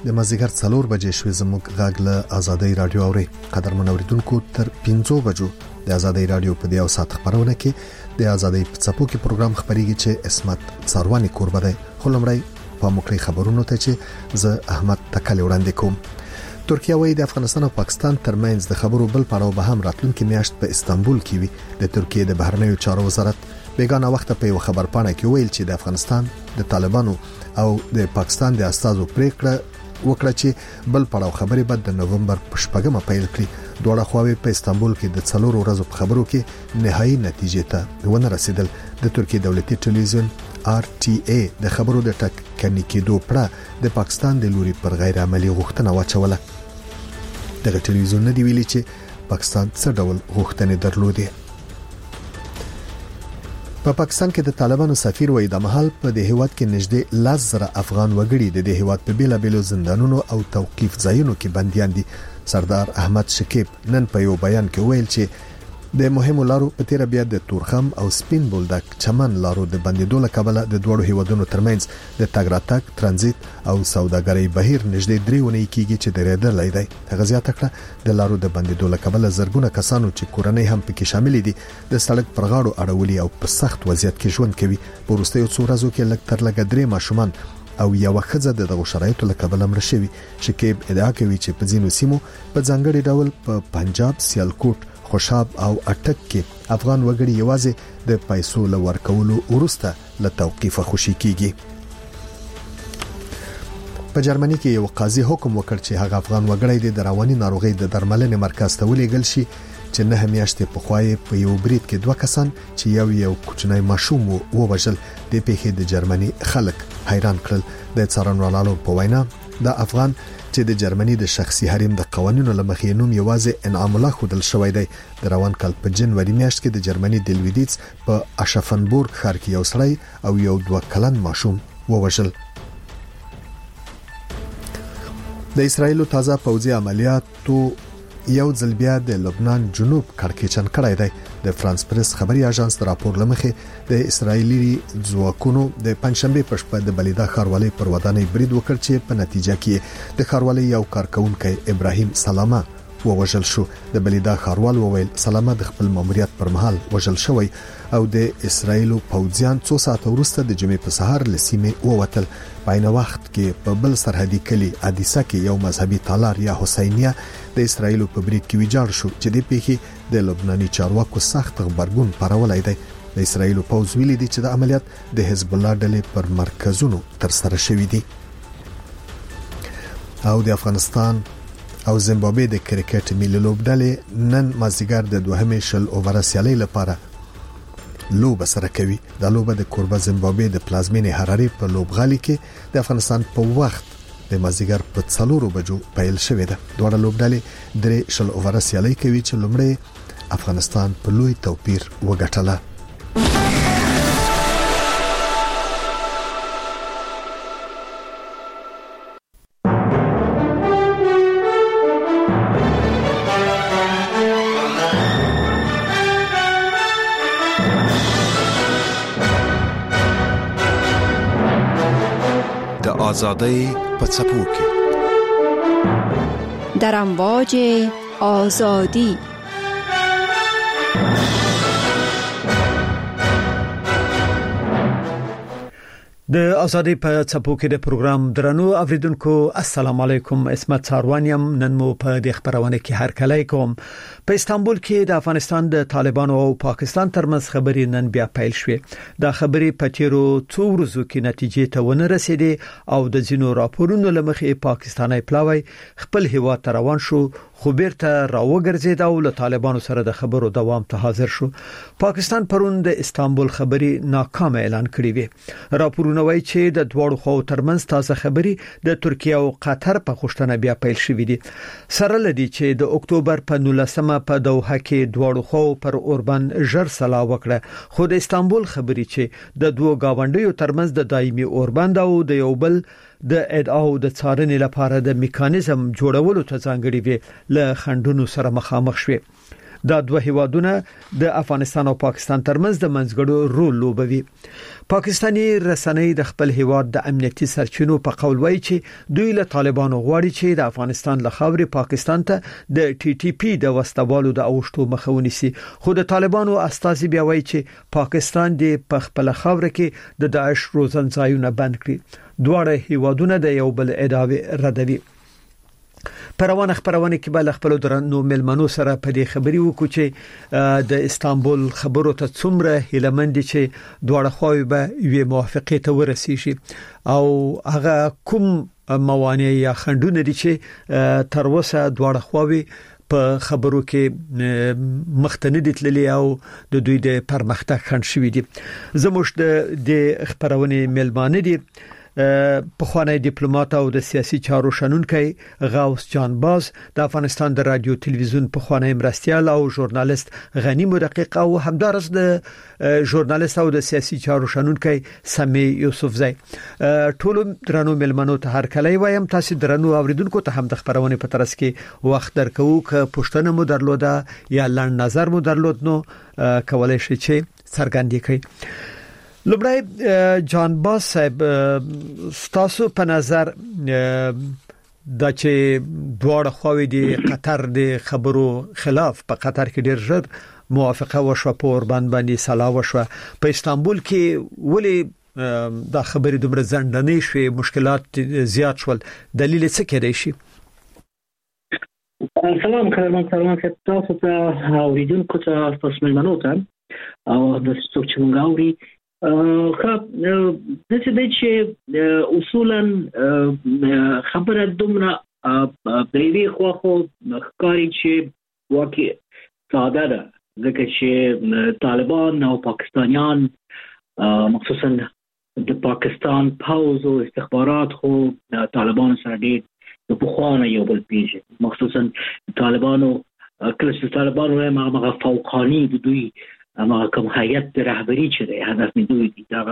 د مازیګر 4 بجې شوې زموږ غږ له آزادۍ رادیو اوري. قدرمن اوریدونکو تر 5 بجو د آزادۍ رادیو په دیو سات خبرونه کې د آزادۍ په څپو کې پروګرام خبريږي چې اسمت څاروانی کوربه دی. خلمړی په مخکې خبرونو ته چې زه احمد تکل وړاندې کوم. ترکیه وايي د افغانستان او پاکستان ترمنځ د خبرو بل پړاو به هم راتلونکي میاشت په استانبول کې وي. د ترکیه د بهرنیو چارو وزارت بیگانه وخت په یو خبر پاڼه کې ویل چې د افغانستان د طالبانو او د پاکستان د استازو پریکړه وکړه چې بل پړاو خبرې بعد د نوومبر په 8مه پیل کړي. دوه خواوې په استانبول کې د 4 ورځو په خبرو کې نهایي نتیجې ته ونه رسیدل. د ترکیه دولتي ټلویزیون RTA د خبرو د ټکنی کېدو پړه د پاکستان د لوري پر غیر عملی غوښتنه واچوله. دغه ټلویزیون نه دی ویلي چې پاکستان څه ډول غوښتنې درلودې. په پاکستان کې د طالبانو سفیر وایي د محل په د هیواد کې نږدې 10,000 افغان وګړي د هیواد په بیلابیلو زندانونو او توقيف ځایونو کې بنديان دي. سردار احمد شکیب نن په یو بیان کې ویل چې د مهمو لارو په تیر بیا د تورخم او سپین بولدک چمن لارو د بندیدو له کبله د دوړو هیوادونو ترمنځ د تګ راتګ ترانزیت او سوداګرۍ بهیر نږدې 3 ونې کېږي چې درېدلای دی. هغه زیاته کړه د لارو د بندیدو له کبله زرګونه کسانو چې کورنۍ هم پکې شامل دي د سړک پر غاړو اړولي او په سخت وضعیت کې ژوند کوي. په وروستیو څو ورځو کې لږ تر لږه 3 ماشومان او یو ښځه د دغه شرایطو له کبله مړ شوی. شکیب ادعا کوي چې په ځینو سیمو په ځانګړي ډول په پنجاب، سیالکوټ، خوشاب او اټک کې افغان وګړي یوازې د پیسو له ورکولو وروسته له توقيفه خوشي کیږي. په جرمني کې یو قاضي حکم وکړ چې هغه افغان وګړي د رواني ناروغي د درملنې مرکز ته ولېږل شي چې نه میاشتې په خوای په یو برید کې 2 کسان چې یو کوچنی ماشوم ووژل. د پیښې د جرمني خلک حیران کړل. د څارنوالانو په وینا د افغان چې د جرمني د شخصي حریم د قوانینو لمخې نوم یوازې انعام الله خودل شوی دی. د روان کال په جنوري میاشت کې د جرمني د لویدیц په اشافنبورګ ښار کې یو سړی او یو 2 کلن ماشوم ووژل. د اسرایلو تازه پوځي عملیاتو یو ځل بیا د لبنان جنوب کړکېچن کړی دی. د فرانس پریس خبري اژانس راپور لمخې د اسرایلی ځواکونو د پنځشنبه په شپه د بلیدا ښاروالۍ پر ودانۍ برید وکړ چې په نتیجه کې د ښاروالۍ یو کارکونکو ابراهیم سلامه ووژل شو. د بلیدا ښاروال وویل سلامه د خپل ماموریت پر مهال وژل شوی او د اسرایلو پوځیان 2 ساعت وروسته د جمعې په سهار لسیمه ووتل. په عین وخت کې په بل سرحدي کلی ادیسا کې یو مذهبي تالار یا حسینیه د اسرایلو په برید کې ویجاړ شو چې د پیښې د لبناني چارواکو سخت خبرګون پرولای دی. د اسرایلو پوځ ویلي دی چې د عملیات د حزب الله ډلې پر مرکزونو تر سره شوې دي. او د افغانستان او زیمبابوې د کرکټ ملي لوبډلې نن مازیګر د 2 شل اوور سیالۍ لپاره لوبه سره کوي. د لوبه د کوربه زیمبابوې د پلازمینې حراري په لوبغالي کې د افغانستان په وخت د مازیګر په 4 بجو پیل شوې ده. دوه لوبډلې 3 شل اوور سیالۍ کوي چې لومړی افغانستان په لوی توپیر وګټله. آزادی په څپو کې در امواج آزادی د آزادی په څپو کې د پروګرام درنو اوریدونکو السلام علیکم. اسمت څاروانیم نن مو په د خبرونه کې هر کله کوم. په استانبول کې د افغانستان د طالبانو او پاکستان ترمنځ خبرې نن بیا پیل شوې. دا خبرې په تیرو 2 ورځو کې نتیجې ته ونه رسیدې او د ځینو راپورونو لمخې پاکستاني پلاوی خپل هیواد ته روان شو خو بیرته راوګرځید او له طالبانو سره د خبرو دوام ته حاضر شو. پاکستان پرون د استانبول خبري ناکام اعلان کړی وی. راپورونه وایي چې د دوړو خو ترمنځ تازه خبري د ترکیه او قطر په خوشتنه بیا پیل شوې دي. سره لدی چې د اکتوبر په 19مه په دوحه کې دوړو خو پر اوربان ژر سلا وکړه خو د استانبول خبري چې د دوه گاونډیو ترمنځ د دایمي اوربند او د یو بل د ادعاو د څارنې لپاره د میکانیزم جوړولو ته ځانګړي وی له خندونو سره مخامخ شوه. دا دوه هیوادونه د افغانستان او پاکستان ترمنځ د منځګړو رول لوبوي. پاکستاني رسنۍ د خپل هیواد د امنیتي سرچینو په قول وایي چې دوی له طالبانو غواړي چې د افغانستان له خاورې پاکستان ته د ټي ټي پی د وسوالو د اوښتو مخه ونیسي. خو د طالبانو استازي بیا وایي چې پاکستان د خپل خاور کې د داعش روزنځایونه بند کړي. دواړه هیوادونه د یو بل ادعاوې ردوي. پروانه خبرونه کې بل خپل درنو ملمنو سره په دې خبري وکړو چې د استانبول خبرو ته څومره هیلمند چې دواړه خواوې به یو موافقه ته ورسیږي او هغه کوم موانع یا خنډونه دي چې تر اوسه دواړه خواوې په خبرو کې مختنه دي تللي او د دوی د پرمختګ خنډ شوي دي. زموږ د خبرونه ملمانه دي په خوانی ډیپلوماټ او د سیاسي چارو شنونکي غوث جان باز، د افغانستان د رادیو تلویزیون په خوانی مرستيال او ژورنالیست غنی مدقق او همدارس د ژورنالیست او د سیاسي چارو شنونکي سمي یوسفزی. ټول درنو ملمنو ته هر کله وایم تاسو درنو اوریدونکو ته هم د خبرونه په ترڅ کې وخت درکو ک پښتنه مو درلوده یا لړ نظر مو درلود نو کولای شئ چې څرګندې کړئ. لومړی جان باز صاحب ستاسو په نظر د چې دواړه خواوې د قطر د خبرو خلاف په قطر کې ډېر ژر موافقه وشوه، په اوربان باندې سلا وشوه، په استانبول کې ولې دا خبرې دومره ځنډنې شوې، مشکلات زیات شول، دلیل څه کېدای شي؟ سلام کارمان تاسو ته اوریدونکو ته تاسو ملمنو ته او د څوک چې موږ اوري د چې اصولا خبره دومره د دې خو ښکاري چې واقع ساده ده، ځکه چې طالبان او پاکستانیان مخصوصا د پاکستان پوځ او استخبارات خو طالبان سره ډېر د پخوانه یو بل پیژني، مخصوصا طالبانو کله چې طالبان وايي هغه فوقاني د دوی اما کوم هیئت د رهبری چې دی هدف مې دوی دي دا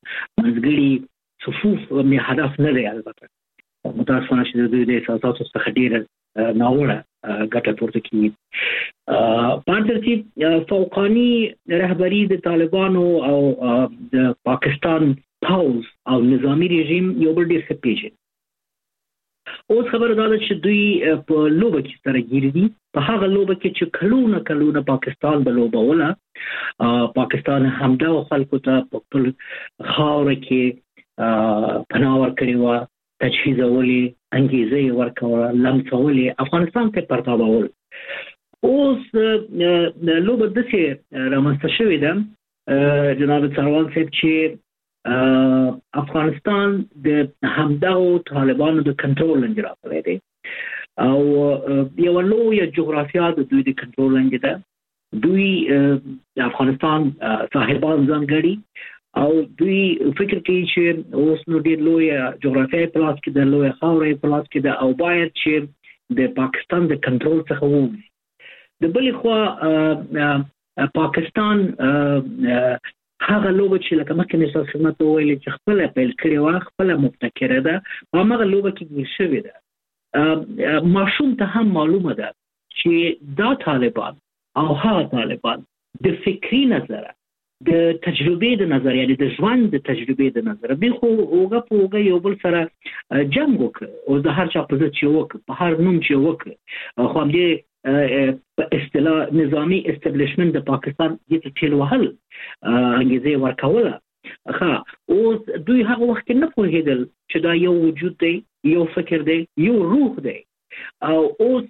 منځګړي صفوف مې هدف نه دی. البته متاسفانه چې دوی د احساساتو څخه ډېره ناوړه ګټه پورته کوي. په ترتیب فوقاني رهبری د طالبانو او د پاکستان پوځ او نظامی رژیم یو بل ډېر ښه پیژني. اوس خبره ده چې دوی په لوبه کې سره ګیر دي، په هغه لوبه کې چې کلونه پاکستان به لوبوله. پاکستان همدا خلکو ته په خپل خاوره کې پناه ورکړې وه، تجهیزولې، انګېزه ورکوله، لمسولې، افغانستان ته پرتابول. اوس لوبه داسې رامنځته شوې ده جناب سروان صاحب چې افغانستان د همدغو طالبانو د کنټرول لاندې راغلی دی او یو لویه جغرافیه د دوی د کنټرول لاندې ده. دوی د افغانستان صاحبان ځان ګڼي او دوی فکر کوي چې اوس نو ډېر لویه جغرافیه په لاس کې ده، لویه خاوره په لاس کې ده او باید چې د پاکستان د کنټرول څخه ووځي. د بلې خوا پاکستان هغه لوبه چې لکه مخکې مې تاسو خدمت ته ویلي چې خپله پیل کړې وه، خپله مبتکره ده، په هماغه لوبه کې ګیر شوې ده. ماشوم ته هم معلومه ده چې دا طالبان او هغه طالبان د فکري نظره، د تجربې د نظر، یعنی د ژوند د تجربې د نظر دوی خو اوږه په اوږه یو بل سره جنګ وکړ او د هر چا په ضد چې وکړ، په هر نوم چې وکړ، خو همدې په اصطلاح نظامی استبلیشمنت د پاکستان دې ته ټیل وهل، انګېزه ورکوله. اوس دوی هغه وخت نه پوهېدل چې دا یو وجود دی، یو فکر دی، یو روح دی او اوس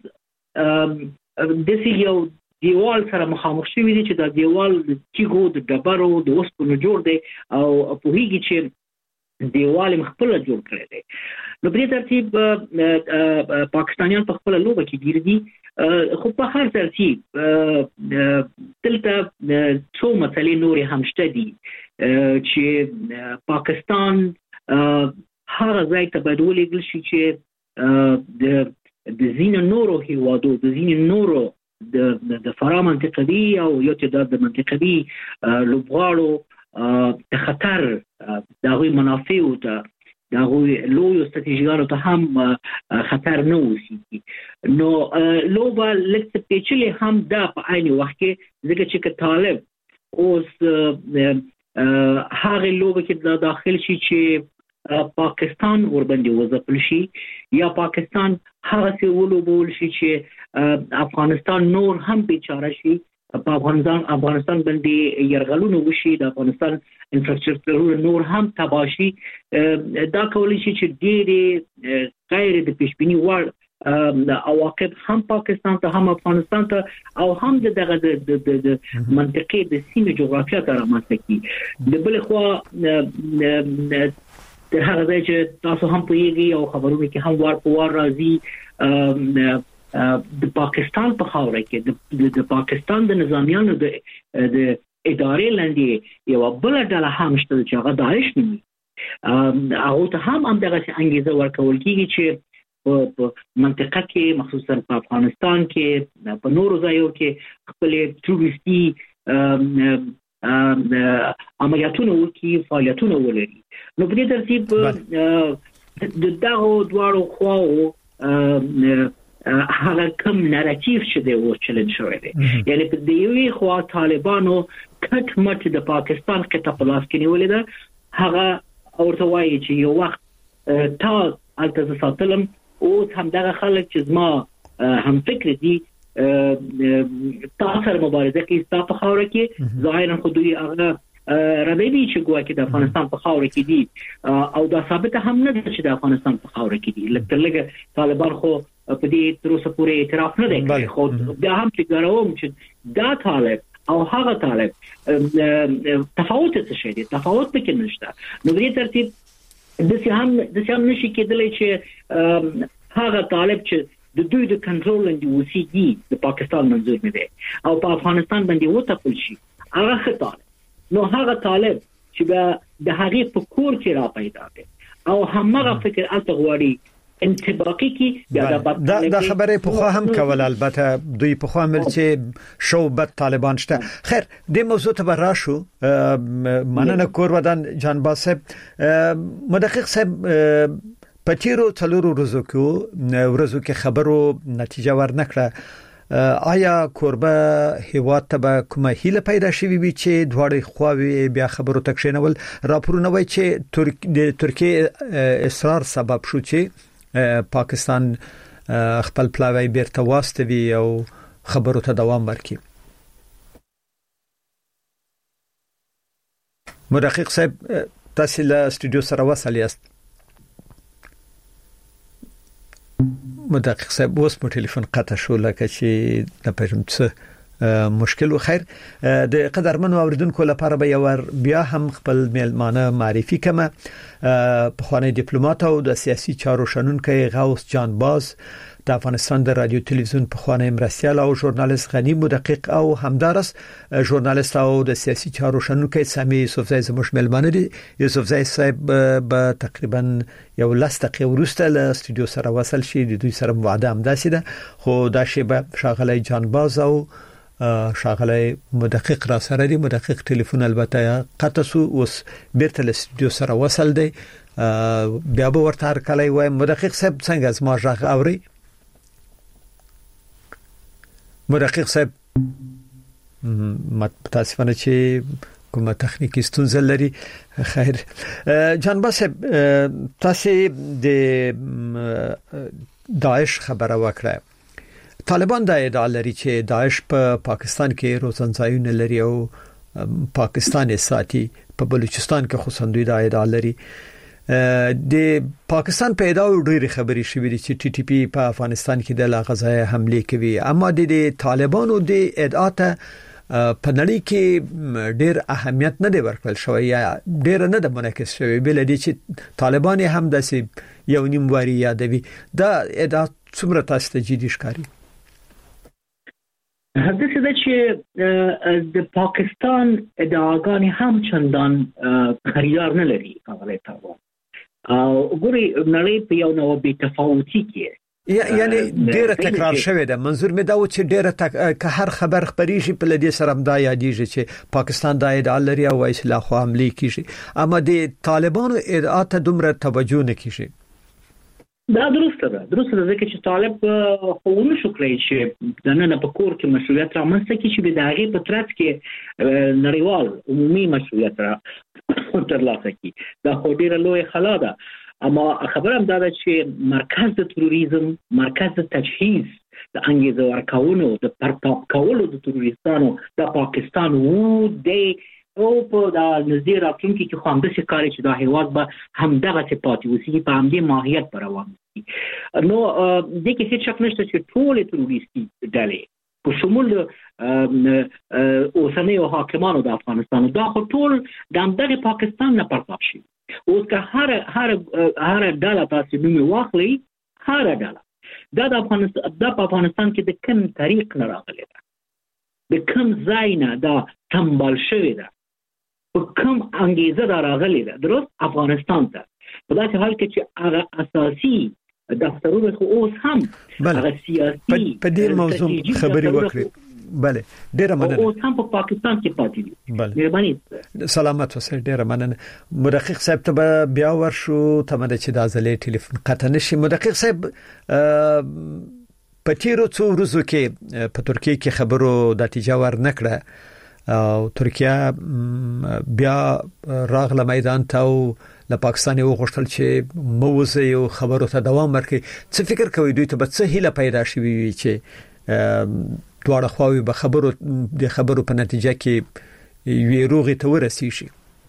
داسې یو دیوال سره مخامخ شوي دي چې دا دیوال د تیږو، د ډبرو، د اوسپنو جوړ دی او پوهېږي چې دیوال یې خپله جوړ کړی دی. نو په دې ترتیب پاکستانیان په خپله لوبه کې ګیر دي. خو په هر ترتیب دلته څو مسلې نورې هم شته دي چې پاکستان هغه ځای ته باید ولېږل شي چې د ځینو نورو هیوادو، د ځینو نورو د فرا منطقه دي او یو تعداد د منطقه دي لوبغاړو د خطر د هغوی منافعو ته دغه لوی ستراتیژیانو ته هم خطر نه وسی نو لوبه لکه پیچلي هم د په عین وخت کې ځکه چې طالب اوس هغه لوبه کې داخل شي چې پاکستان ورباندې وځپل شي یا پاکستان هغه څه ولوبول شي چې افغانستان نور هم بیچاره شي په افغانستان باندې يرغلونه وشي د افغانستان انفراستراکچر نور هم تباشي دا کولی شي چې ډېر غیر د پیشبینی وړ عواقب هم پاکستان ته هم افغانستان ته او هم دغه د منطقې د سیمې جغرافیه ته رامنځته کی د بل خو د هغه ځای چې تاسو هم پوهیږئ او خبرونه کې هم وار په وار راځي د پاکستان په خاوره کې د پاکستان د نظامیانو د ادارې لاندې یو بل ډله هم شته چې هغه داعش نومي هغه ته هم دغه انګیزه ورکول کیږي چې په منطقه کې مخصوصا په افغانستان کې په نورو ځایو کې خپل تروریستي عملیاتونه وکړي فعالیتونه ولري نو په دې ترتیب د دغه دواړو خواو هغه کوم ناراتیو چې دی او چیلنج شوی دی یعنی په دې یوې خوا طالبانو کټ مټ د پاکستان کې تپلاس کې نیولې ده هغه اورته وایي چې یو وخت تا الته ساتلم او هم دغه خلک چې زما هم فکر دي تاسو مبارزه کې تاسو خاوره کې ظاهرا خو دوی هغه ربيبي چې ګواکې د افغانستان په خاوره کې دي او دا ثابت هم نه ده چې د افغانستان په خاوره کې دي لکه طالبان خو په دې تر اوسه پورې اعتراف نه دی خو دا هم چې ګروم چې دا طالب او هغه طالب تفاوت څه شي دي تفاوت پکې نشته نو دې ترتیب د هم نشي کېدلی چې هغه طالب چې د دوی د کنټرول لاندې وسیږي د پاکستان منظور نه دی او په افغانستان باندې وټاکل شي هغه خطر نو هغه طالب چې د هغه په کور کې را پیدا دی او همغه فکر الته غواړي انتباقی کی دا خبره په خو هم کول البته دوی په خو عمل چې شو بد طالبان شته خیر د موضوع ته راشو مننه کور ودان جان باسب مدقق صاحب پتیرو څلورو ورځو کې خبرو نتیجه ورنکړه آیا کوربه هیواد ته کومه هیله پیدا شوی وي چې دواړه خواوې بیا خبرو تکشینول راپورونه وایي چې د ترکیه اصرار سبب شو چې پاکستان خپل پلاوی بیرته واستوي او خبرو ته دوام ورکړي مدقق صاحب تاسو له استودیو سره وصل یاست مدقق صاحب اوس په ټلیفون قطع شو لکه چې د پېژم څه مشکل و خیر د قدرمنو اوریدونکو لپاره به یو بیا هم خپل میلمانه معرفي کما په خوانی ډیپلوماټ او د سیاسي چارو شنونکو غوث جان باز د افغانستان د رادیو تلویزیون په خوانی مرستيال او ژورنالیست غنی مدقق او همدارس ژورنالیست او د سیاسي چارو شنونکو سامي یوسفزای زموږ میلمانه دي یوسفزای صاحب به تقریبا یو لسته ورسته له استودیو سره وصل شي د دوی سره وعده هم داسې ده خو دا شی به شاغلی جان باز او شاغلی مدقق را سره دی مدقق ټلیفون البته قطع سو اوس بیرته له استودیو سره وصل دی بیا به ورته هر کله وای مدقق صاحب څنګه از ما ژغ اوري مدقق صاحب متاسفانه چې کومه تخنیکی ستونزه لري خیر جان باسب تاسو د داعش خبره وکړه طالبان د ادعا لري چې داعش په پاکستان کې روزنځایونه لري او پاکستان ساتي په بلوچستان کې خصوصا دوی د ادعا لري د پاکستان په ادعا ډېری خبري شوې دي چې ټي ټي پی په افغانستان کې د غزای حمله کوي اما د طالبانو د ادعا ته په نړۍ کې ډېر اهمیت نه دی ورکړل شوی یا ډېر نه د منعکس شوی بل دي چې طالبان هم داسې یو نیم واری یادوي دا ادعا څومره تاسو ته جدي ښکاري هغه څه چې د پاکستان ادعاګانې هم چندان خریدار نه لري هغه ته او ګوري نړۍ په یو نوع بې تفاوتي کې یعنی ډیره تکرار شوې ده. منظور مې دا و چې ډیره که هر خبر خبريږي په لدی سره مدا یادېږي چې پاکستان د ادعا لري او اصلاح خو عملی کیږي اما د طالبانو ادعا ته دومره توجه نه کیږي. دا درسته ده ځکه چې طالب خو شو کړی چې د نن په کور کې مشروعیت رامنځته کړي چې د هغې په ترڅ کې نړیوال عمومي مشروعیت ترلاسه کړي. دا خو ډیره لویه خلا ده. اما خبره هم دا ده چې مرکز د تروریزم، مرکز د تجهیز د انګیزه ورکولو د پرتاب کولو د تروریستانو د پاکستان وو د او په د نږدې راتلونکي کې خو همداسې کاري چې دا هیواد به همدغسې پاتې اوسي په همدې ماهیت به روان وي. نو دې کې هېڅ شک نشته چې ټولې تروریستي ډلې په شمول اوسنیو حاکمانو د افغانستان دا خو ټول د همدغې پاکستان نه پرتاب شي. اوس که هر ډله تاسې نوم واخلئ، هر ډله دا په افغانستان کې د کوم طریق نه راغلې ده، د کوم ځای نه دا سمبال شوې ده، په کوم انګیزه دا راغلې ده درست افغانستان ته. په داسې حال کې چې هغه اساسي دفترونه خو اوس هم هغه سیاسي په دې موضوع خبرې وکړي. بله ډیره مننه. اوس هم په پاکستان کې پاتې دي. مهرباني سلامت اوسئ. ډیره مننه. مدقق صاحب ته بیا ورشو تمنه چې د ازلې ټلیفون قطع نشي. مدقق صاحب په تیرو څو ورځو کې په ترکیه کې خبرو نتیجه ور نکړه او ترکیه بیا راغله میدان ته او له پاکستان یو غوښتل چې موزه یو خبرو ته دوام ورکړي. څه فکر کوي دوی ته به څه هیله پیدا شي چې دواړه خواوې به د خبرو په نتیجه کې یو روغې ته ورسیږي؟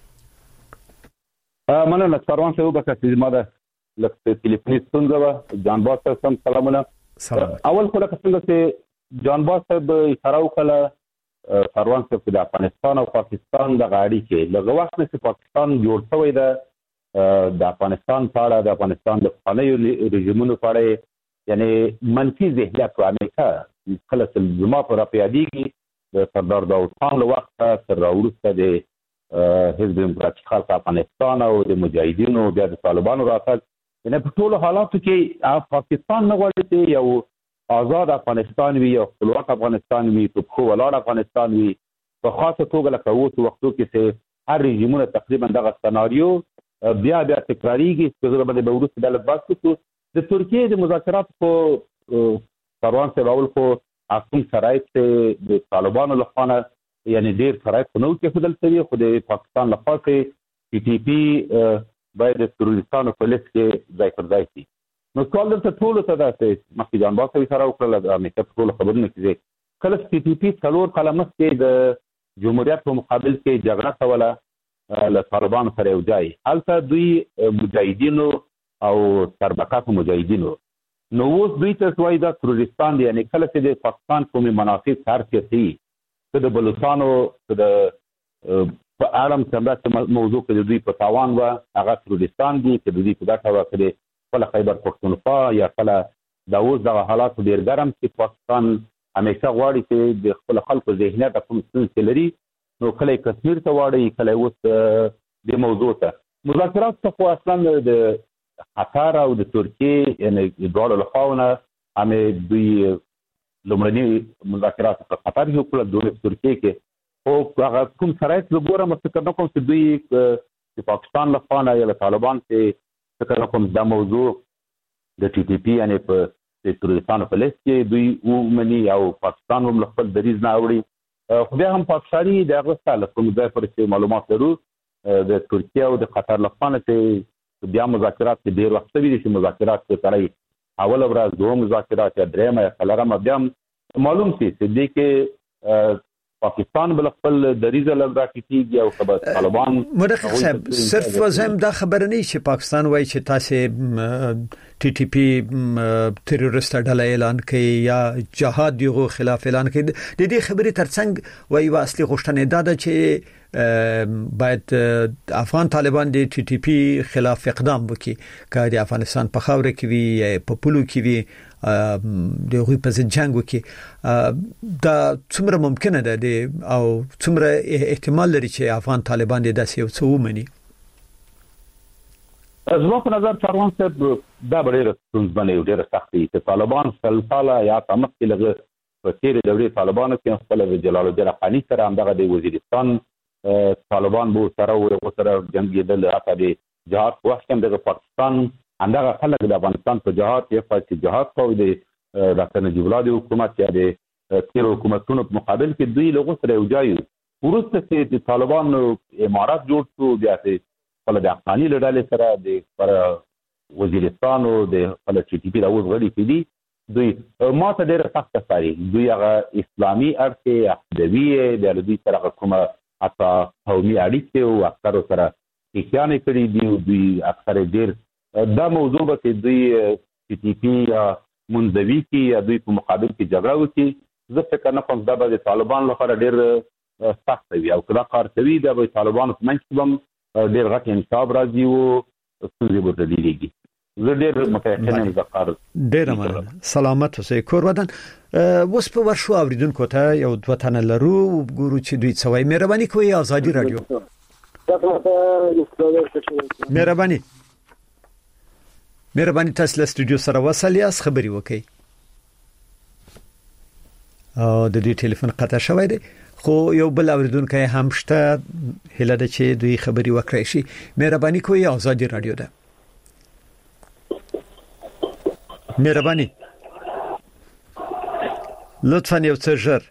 مننه سروان صاحب چې ما د لکه ټلیفوني ستونزه و. جان باز صاحب سلامونه. اول خو لکه څنګه چې جان باز صاحب اشاره وکړه سروان صاحب د افغانستان او پاکستان د غاړي کې لږ وخت نه پاکستان جوړ شوی ده د افغانستان په اړه، د افغانستان د پخوانیو رژیمونو په اړه یعنی منفي ذهنیت په امریکا کله چې زما پر راپیادېږي د سردار داود خان له وخته تر راوروسته د حزب دیموکراتیک خلق افغانستان او د مجاهدینو بیا د طالبانو راتګ یعنی په ټولو حالاتو کې پاکستان نه غواړي چې یو آزاد افغانستان وي، یو خپلواک افغانستان وي، په پښو ولاړ افغانستان وي. په خاصه توګه لکه اوس وختو کې چې هر رژیمونه تقریبا دغه سناریو بیا تکراریږي چې زه به د وروسته د بحث کوم. د ترکیه د مذاکرات په سروان صاحب اول خو اصلي شرایط د طالبانو لخوا یعنی ډیر شرایط نو کې خدل شوی، خو د پاکستان لخوا چې ټي پی باید د تروریستانو په لیست کې ځای پر ځای شي. نو سوال دلته ټولو ته دا چې مخکې جان باز صاحب سره وکړل د امریکا په ټولو خبرونه کې کله چې ټي پی څلور کاله مخکې د جمهوریت په مقابل کې جګړه کوله له طالبانو سره یو ځای، هلته دوی مجاهدینو او سربکاسو مجاهدینو نو اوس دوی ته وایي دا تروریستان دي. یعنی کله چې د پاکستان کومې مناسب هر څه دي که د بلوچستانو که د په اړه څنګه موضوع کې دوی په تاوان و هغه تروریستان دي، که دوی په ګټه وکړي خپل خیبر پښتونخوا یا خپل د اوس د حالات ډیر ګرم چې پاکستان همیشه غواړي چې د خپل خلکو ذهنیت کوم څه لري. نو کله کشمیر ته واړي، کله اوس د موضوع ته مذاکرات څخه اصلا د قطر او د ترکیه یعنی دواړو لخواونه همې دوی لومړني مذاکرات په قطر کې وکړل، دوی په ترکیه کې او هغه کوم شرایط وګورم فکر نه کوم چې دوی د پاکستان لخوا یا طالبان چې فکر نه کوم دا موضوع د ټي ټي پی یعنی په د تروریستانو په لیست کې دوی ومني او پاکستان هم خپل دریځ نه اوري. خو بیا هم پاکستاني د هغه سره کوم ځای پر چې معلومات لرو د ترکیه او د قطر لخوا چې بیا مذاکرات کې ډیر وخت ویل شي، مذاکرات کې ترای اول ورځ دوه مذاکرات یا درېمه یا څلورمه بیا معلوم شي چې دې کې پاکستان بل خپل دریزه لږ راکېږي او خبر طالبان. مدقق صاحب صرف وزم دا خبر نه چې پاکستان وایي چې تاسو ټي ټي پی تروریست ډله اعلان کړي یا جهاد یو خلاف اعلان کړي. د دې خبرې ترڅنګ وایي اصلي غوښتنه دا چې باید افغان طالبان د ټي ټي پی خلاف اقدام وکړي، که د افغانستان په خاور کې وي په پولو کې وي د غوی په جنگ وکړي. دا څومره ممکنه ده او څومره احتمال لري چې افغان طالبان د داسې یو څه ومني؟ زما په نظر سروان صاحب دا ډېر ستونزمنه او ډېر سختي چې طالبان سلسله یا تمثيل لږ په تیر دورې طالبانو کې خپل جلال الدین افغاني سره همدغه د وزیرستان طالبان بو سره ورغوسره جنگیدل راته د جهاد وخت هم د پاکستان همدغه خلک د افغانستان په جهاد کې فاصله جهاد کوي د ډاکټر نجیب الله د حکومت یا د تیر حکومتونو په مقابل کې دوی له غوسره وجایو ورسته چې د طالبانو امارات جوړ شو بیا چې خپل د افغاني لړل سره د پر وزیرستان او د خپل ټي ټي پی د اوس غړي کې دي دوی ما ته ډېر سخت ښکاري دوی هغه اسلامي اړخ عقیدوي د دوی سره کومه اته قومي اړیکې او اکثر سره کېانه کړي دي دوی اکثر ډېر دا موضوع به چې دوی ټي ټي پی یا منځوي کې یا دوی په مقابل کې جګړه وکړي زه فکر نه کوم دا به طالبان لپاره ډېر سخت وي او کله کار کوي دا به طالبان په منځ کې هم ډېر غټ انصاف راځي او څنګه به تدلیږي زه ډېر متأکد یم دا کار ډېر مننه سلامت اوسئ کور ودان اوس په ورشو اوریدونکو ته یو دوه تنه لرو ګورو چې دوی څه وایي مهرباني کوئ آزادي رادیو مهرباني تاسو له سټوډیو سره وصل یاست خبري وکړئ او د دې ټلیفون قطع شوی دی خو یو بل اوریدونکو هم شته هله د چې دوی خبري وکړي شي مهرباني کوئ آزادي رادیو ده مهرباني لطفا یو څه ژر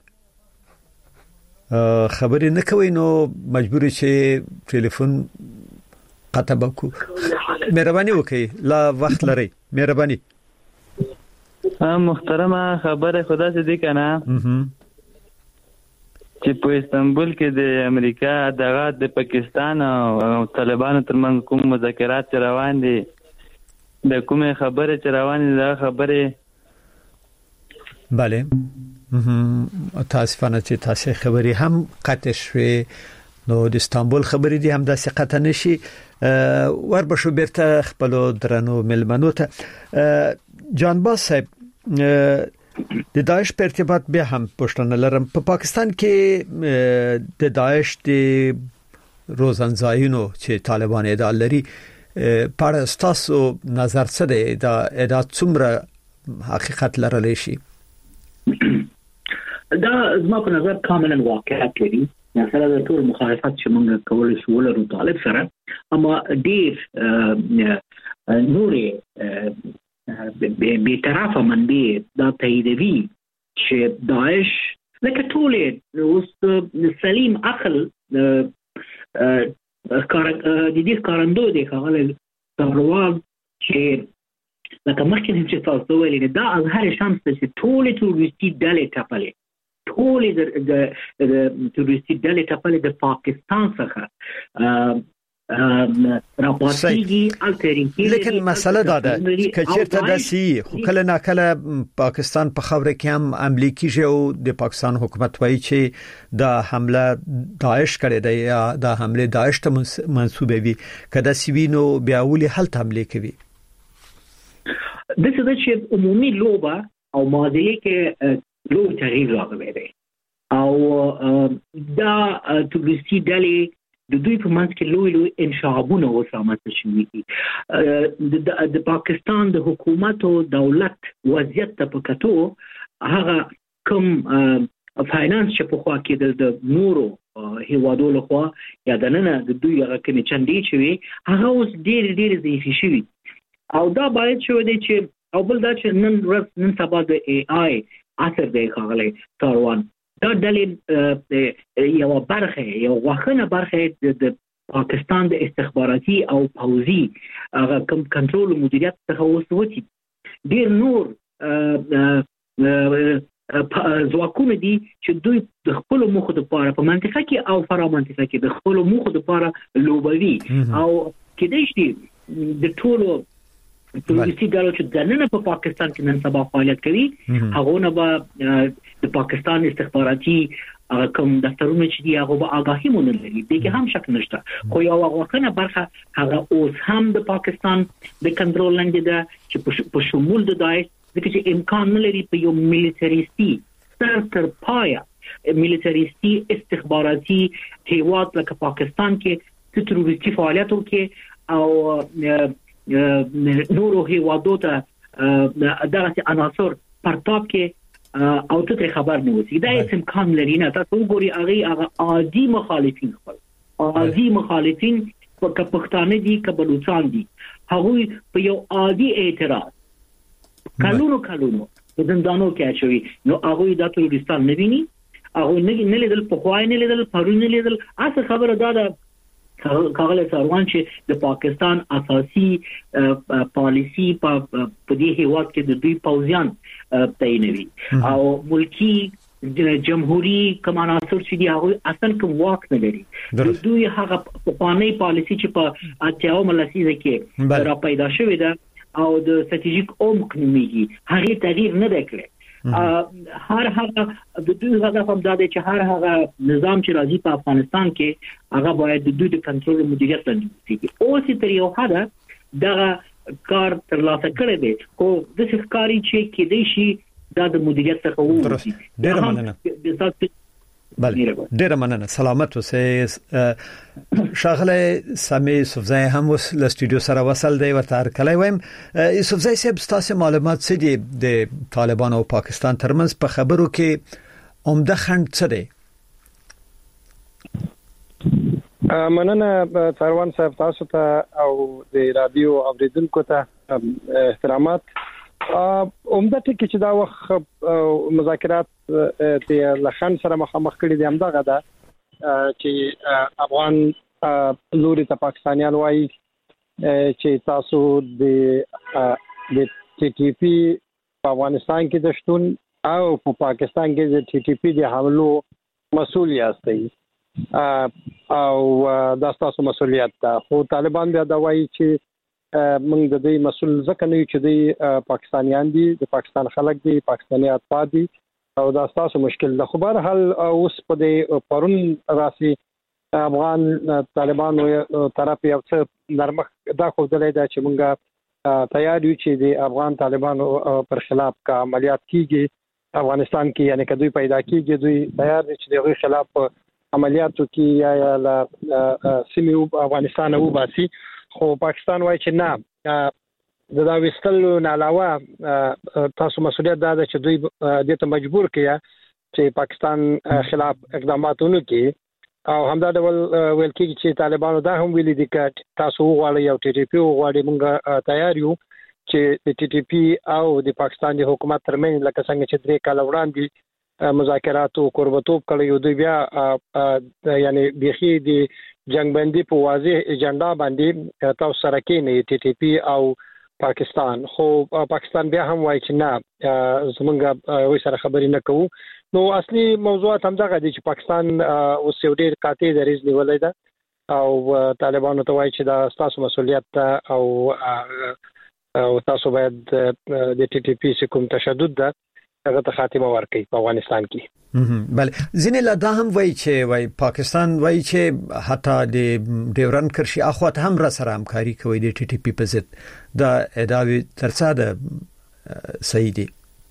خبري نه کوي نو مجبور شي ټلیفون قطع وکړو مهرباني وکړئ لا وخت لري مهرباني محترمه خبره خدا څه دی کنه چې په استانبول کې د امریکا دغه د پاکستان او طالبانو ترمنځ کوم مذاکرات روان دي د کومه خبره چې روان دي دا خبره bale تاسفانه چې تاسو خبري هم قطع شوي نو د استانبول خبري دي هم د ثقت نشي وربشو بیرته خپل درنو ملمنو ته جانباز صاحب د داعش په ارتباط به هم پښتنه لرم په پاکستان کې د داعش د روزنځایونو چې طالبان ادعا لري پر تاسو نظر څه دی دا ادعا څومره حقیقت لرلی شي دا زما په نظر کاملا واقعیت لري مثلا د ټول مخالفت چې موږ کولای شو ولرو طالب سره اما ډیر نورې به طرفه منبع دا تاییدوي چې داعش لکه ټول اوس سلیم عقل د دې کارندو دی هغه سروال چې لکه مخکې چې تاسو ویلي دا از هر شمس چې ټول تروریستي ډلې ټاپلې ټول د تروریستي ډلې ټاپلې د پاکستان څخه راپاتېږي الټرینګي لیکن مسله دا ده چې چیرته د سی خو کله نه کله پاکستان په خبره کې هم عملی کیږي او د پاکستان حکومت وایي چې دا حمله داعش کړې ده یا دا حمله داعش ته منسوبه وي کله سوینو بیا ولي حل حمله کوي د څه چې عمومي لوبه او ماضي کې لوب تغییر راغلی دی او دا تروریستي ډلې د دوی په منځ کې لوی انشعابونه وسامت شوي دي د پاکستان د حکومت او دولت وضعیت ته پکاتو هغه کوم فاینانس چې په خوا کې د نورو هیوادو لخوا یا د نن د دوی هغه کوم چندې شوي هغه اوس ډېر ضعیف شوي او دا باید شو دی چې او بل دا چې نن سبا د ای آی اثر دی خاغلی ساروان دا دلیل یو برخه یو واخنه برخه د پاکستان د استخباراتي او پوځي هغه کوم کنټرول او مدیریت څخه وسوتی ډیر نور ځواکونه دي چې دوی د خپل موخو لپاره په منطقه کې او فرا منطقه کې د خپل موخو لپاره لوبوي او کېدای شي د ټولو تروریستي ډلو چې د نن په پاکستان کې نن سبا فعالیت کوي هغه نه به د پاکستان استخباراتي کوم دفترونه چې دی هغه به آگاهی مونږ لري دغه هم شک نشته خو یو واقعا برخه هغه اوس هم د پاکستان د کنټرول لاندې ده چې په شمول د داعش چې امکان نه لري په یو میلیټریستي تر پایا میلیټریستي استخباراتي هیواد لکه پاکستان کې تروریستي فعالیتو کې او نورو هیوادو ته دغه عناصر پرتاب کې او ته خبر نه وسی دا هیڅ امکان لري نه. تاسو وګورئ هغه عادي مخالفین که پښتانه دي که بلوچستان دي هغوی په یو عادي اعتراض کلونو په زندانو کې اچوي نو هغوی د تروریستان نه ویني هغه نه لیدل په خوای نه لیدل پرون نه لیدل اصل خبره دا ده کاغله سروان چې د پاکستان اساسي پالیسی په دې هیواد کې د دوی پوځیان تعینوي او ملکی جمهوریت کماناسور چې دی هغه اصلا کوم واک نه لري دوی هغه پخوانی پالیسی چې په اتیاو ملسیزه کې را پیدا شوې ده او د استراتیژیک عمق نوميږي هغه تغییر نه وکړي. هر هغه د دوی هدف هم دا دی چې هر هغه نظام چې راځي په افغانستان کې هغه باید د دوی د کنټرول مدیریت لاندې وي. اوس تر یو حد دغه کار تر لاسه کړی دی خو د ښکاری چې کې دی شي دا د مدیریت څخه وو. ډیر مننه. بله ډیر مننه. سلامت اوسئ. شاغله سامي یوسفزای هم وس له سټوډیو سره وصل دی ورته کله وایم یوسفزای صاحب تاسو معلومات څه دي د طالبان او پاکستان ترمنځ په خبرو کې عمده خند څه دی؟ مننه سروان صاحب تاسو ته او د رادیو اوریدونکو ته احترامات. عمده ټکی چې دا وخت مذاکرات د لخن سره مخامخ کړي دي همدغه ده چې افغان لوري ته پاکستانیان وایي چې تاسو د ټي ټي پی په افغانستان کې د شتون او په پاکستان کې د ټي ټي پی د حملو مسؤل یاستئ او دا تاسو مسؤلیت ده. خو طالبان بیا دا وایي چې موږ د دې مسؤل ځکه نه یو چې د پاکستانیان دي د پاکستان خلک دي پاکستاني اتباع دي او دا تاسو مشکل ده. خو بهر حال اوس په دې پرون راسي افغان طالبان طرف یو څه نرمه دا خو دلته دا چې موږ تیار یو چې د افغان طالبانو پر خلاف کا عملیات کیږي افغانستان کې یعنی که دوی پیدا کیږي دوی تیار دي چې دغه خلاف عملیاتو کې یا لا سیمه افغانستان او باسي. خو پاکستان وایي چې نه د دا وستلو نه علاوه تاسو مسؤلیت دا ده چې دوی دې ته مجبور کړي چې پاکستان خلاف اقدامات وکړي او همدا ډول ویل کېږي چې طالبانو دا هم ویلي دي چې تاسو وغواړئ او ټي ټي پی وغواړئ موږ تیار یو چې د ټي ټي پی او د پاکستان د حکومت ترمنځ لکه څنګه چې 3 کال وړاندې مذاکرات او قربتوب کړي دوی بیا یعنی بيخي د جنگ بندي په واضح ایجنډا باندې تاسو سره کې نه ټي ټي پی او پاکستان. خو پاکستان بیا هم وایي چې نه زمونږ وې سره خبرې نه کوو. نو اصلي موضوعات هم دغه دي چې پاکستان اوس یو ډېر قاطع دریځ نیولای ده او طالبانو ته وایي چې دا تاسو مسؤلیت او تاسو باید د ټي ټي پی کوم تشدد ده هغه ته خاتمه ورکړي په افغانستان کې. بله ځینې لا دا هم وایي چې پاکستان وایي چې حتی د ډیورن کرشي اخوات هم را سره همکاري کوي د ټي ټي پی په ضد دا ادعاوې ترڅا ده صحیح دي؟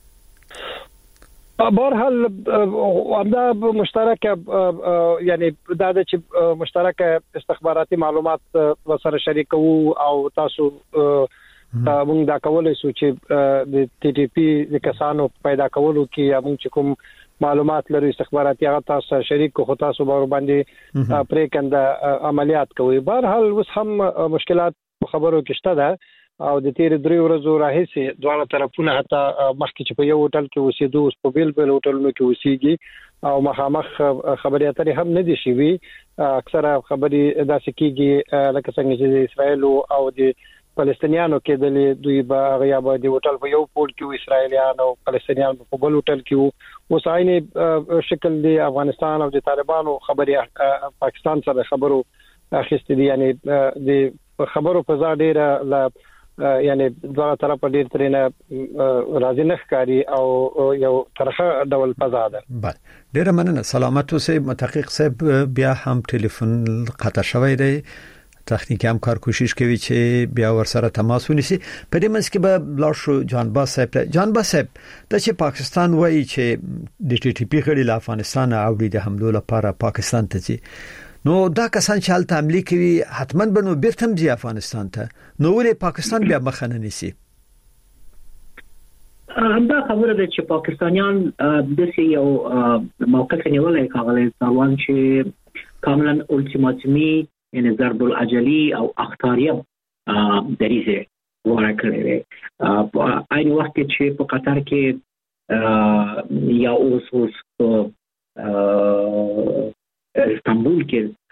بهرحال همدا مشترکه یعنی دا چې مشترکه استخباراتي معلومات سره شریکو او تاسو موږ دا کولای شو چې د ټي ټي پی د کسانو پیدا کولو کې موږ چې کوم معلومات لري استخباراتي هغه تاسو شریک خو تاسو باندې پرې کنده عملیات کوي. بهرحال اوس هم مشکلات خبرو کې شته ده او د تیر 3 ورځې راهیسې دواړه طرفونه حتی مخکې چې په یو هوټل کې اوسېدو اوس په بیل هوټلونو کې اوسېږي او مخامخ خبرې اترې هم نه دي شوي. اکثره خبرې داسې کېږي لکه څنګه چې د اسرائیل او د فلسطینیانو کې د دوی به غیاب د هوټل په یو پول کې اسرائیلیان او فلسطینیان په بل هوټل کې اوس عین شکل دی افغانستان او د طالبانو خبرې پاکستان سره خبرو اخیستې دي یعنی د خبرو په ځای ډیره یعنی دغه طرف ډیر ترنه راځي نه ښکاری او یو طرفه ډول فضا ده. بله ډیره مننه. سلامت اوسئ. متحقق صاحب بیا هم ټلیفون قطع شوی دی تخنیکی همکار کوشش کوي چې بیا ورسره تماس ونیسي. په دې منځ کې به لاړ شو جانباز صاحب د چې پاکستان وایي چې د ټي ټي پی غړي له افغانستان اوړي د حملو لپاره پاکستان ته ځي نو دا کسان چې حالت عملی کوي حتماً به نو بیرته ځي افغانستان ته نو ولې پاکستان بیا مخنه نیسي دا خبره ده چې پاکستانیان د یو موقف نیولای کاغلی سروان چې کاملا الټیماتومي یعنی ضرب العجلی او اختاریه دریزه ورکړي عین وخت چې په قطر کې یا اوس استانبول کې